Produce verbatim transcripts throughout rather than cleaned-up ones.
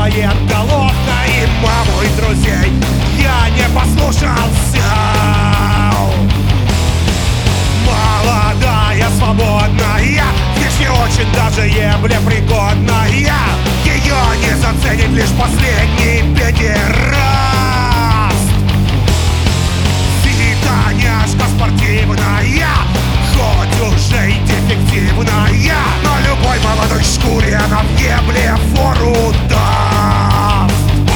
военголовка и маму, и друзей я не послушался. Молодая, свободная, внешне очень даже ебле пригодная. Ее не заценит лишь последний педераст. Фитоняшка спортивная, хоть уже и дефективная, но любой молодой шкуре она в ебле фору даст.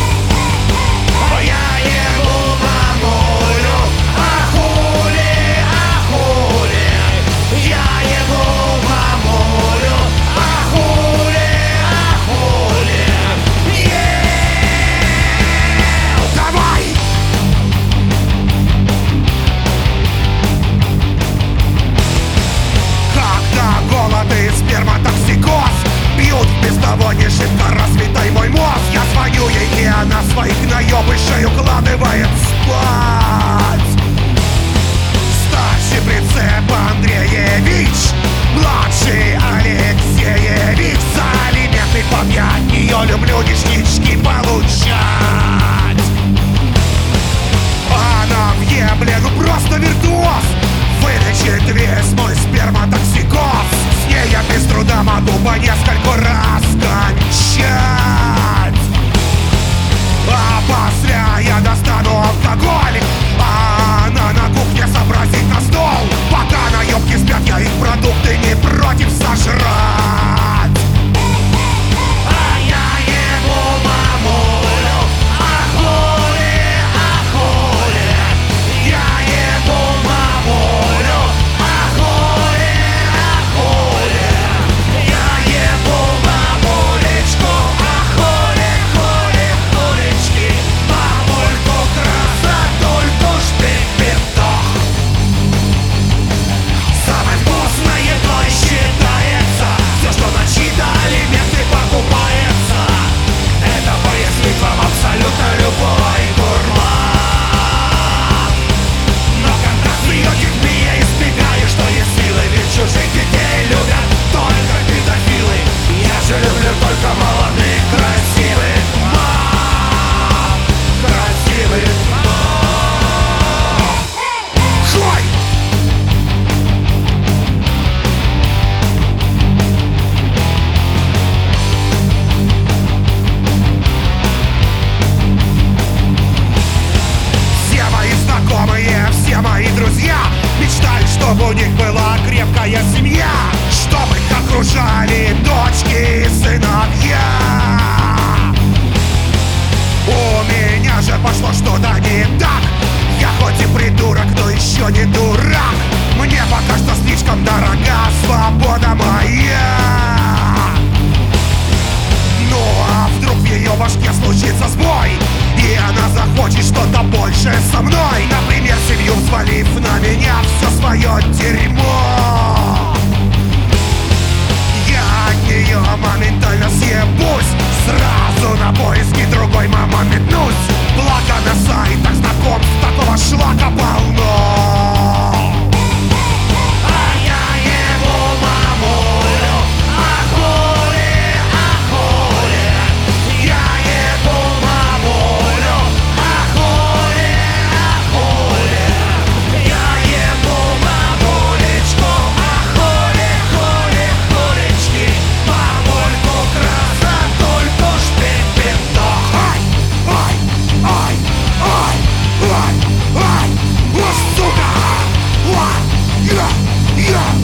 Я ебу мамулю, а хули, а хули. Я ебу мамулю, а хули, а хули. Ел, давай! Когда голод и сперматоксикоз бьют в без того не шибко развитой мой мозг, я звоню ей, и она своих наебышей укладывает спать. Старший прицеп Андреевич, младший Алексеевич, за алименты я от нее люблю ништячки получать. Она в ебле, ну просто виртуоз, вылечит весь мой сперматоксикоз. С ней я без труда могу по нескольку раз кончать. А после я достану алкоголь, а она на кухне сообразит на стол. Пока наебки спят, я их продукты не против сожрать. А я ебу мамулю, а хули, а хули. Я ебу мамулю, а хули, а хули. Я ебу мамулечку, а хули, хули, хулечки. Мамульку, красотульку, шпик-петох. Самой вкусной едой считается все, что на чьи-то алименты покупается. Это пояснит вам абсолютно любой гурман. Но когда смеетесь, я избегаю, что есть силы, ведь чужих детей любят только педофилы. Я же люблю только молодых, красивых мам, красивых мам. Хой! Все мои знакомые, все мои друзья мечтают, чтобы у них была крепкая семья, чтобы их окружали дочки и сыновья. У меня же пошло что-то не так. Я хоть и придурок, но еще не дурак. Мне пока что слишком дорога свобода моя. Ну а вдруг в ее башке случится сбой, и она захочет что-то большее со мной. Например, семью взвалив на меня все свое дерьмо. Я от нее моментально съебусь, сразу на поиски другой мама метнусь. Благо на сайтах знакомств такого шлака полно. А я ебу мамулю, а хули, а хули. Я ебу мамулю, а хули, а хули. Я ебу мамулечку, а хули, хули, хулечки. Мамульку, красотульку, шпик-петох. Ай, ай, ай, ай, ай, ай, о, сука! Ай, я, я.